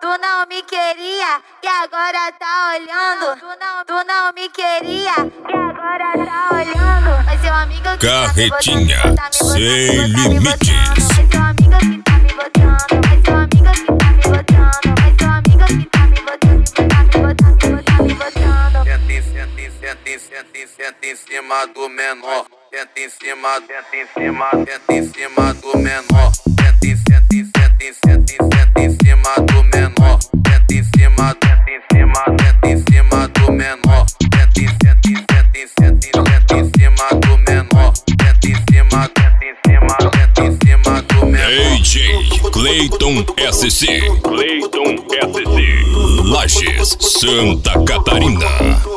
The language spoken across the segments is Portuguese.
Tu não me queria e agora tá olhando. Tu não me queria e agora tá olhando. Mas seu amigo que Carretinha sem limites. Mas seu amigo que tá me botando. Mas seu amigo que tá me botando. Mas seu amigo que tá me botando. Tá me botando. Senta em cima do menor. Senta em cima do menor. Senta em cima do menor. Senta em cima do menor. Senta em cima do menor. Senta em cima do menor. DJ Cleiton SC. Lages, Santa Catarina.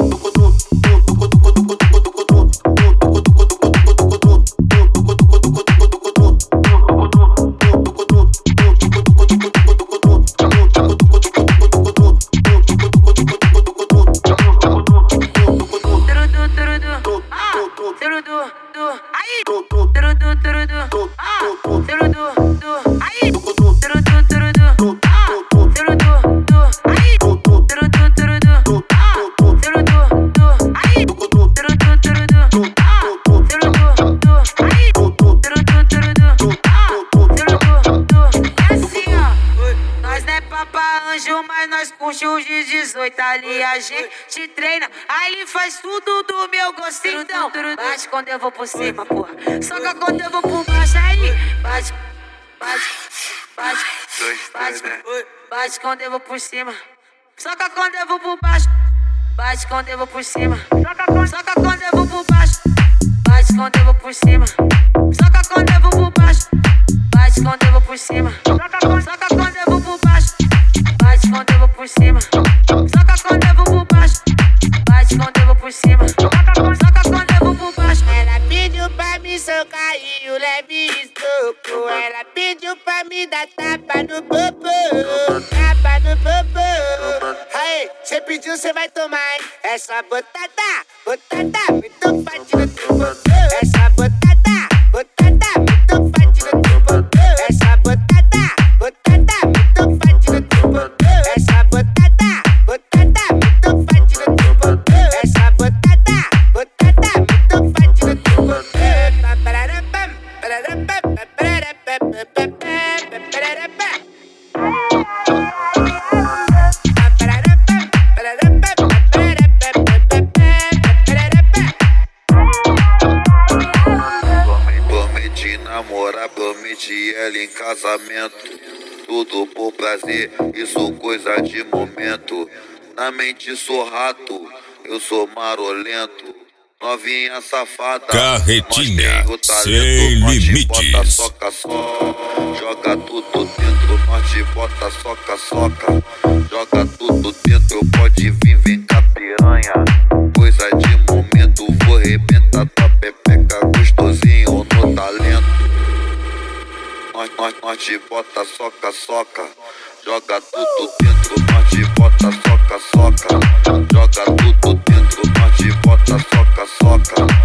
Mas nós curte os de 18 ali, a gente treina. Aí ele faz tudo do meu gosto, então bate quando eu vou por cima, porra. Soca quando eu vou por baixo, aí bate quando eu vou por cima. Soca quando eu vou por baixo, bate quando eu vou por cima. Soca quando eu vou por baixo, bate quando eu vou por cima. Soca quando eu vou por baixo, bate quando eu vou por cima. Soca quando eu vou por baixo, bate quando eu vou por cima. Soca quando eu vou por baixo, bate quando eu vou por cima. Soca quando eu vou por baixo. Ela pediu pra me socar e o leve estoco. Ela pediu pra me dar tapa no popô. Tapa no popô. Aí, cê pediu, cê vai tomar, hein? Essa botada muito forte no teu popô. Essa botada muito forte no teu popô. Essa botada muito forte no teu popô. Essa botada muito forte no teu popô. Essa botada muito forte no teu popô. Prometi namorar, prometi ela em casamento. Tudo por prazer, isso coisa de momento. Na mente sou rato, eu sou marolento. Novinha safada, Carretinha sem limites. Bota soca, joga tudo dentro, nós te bota soca, joga tudo dentro, pode vir, vem cá piranha. Coisa de momento, vou arrebentar tua pepeca, gostosinho no talento. Nós te bota soca, joga tudo dentro, nós te bota soca, joga tudo dentro, nós te bota soca.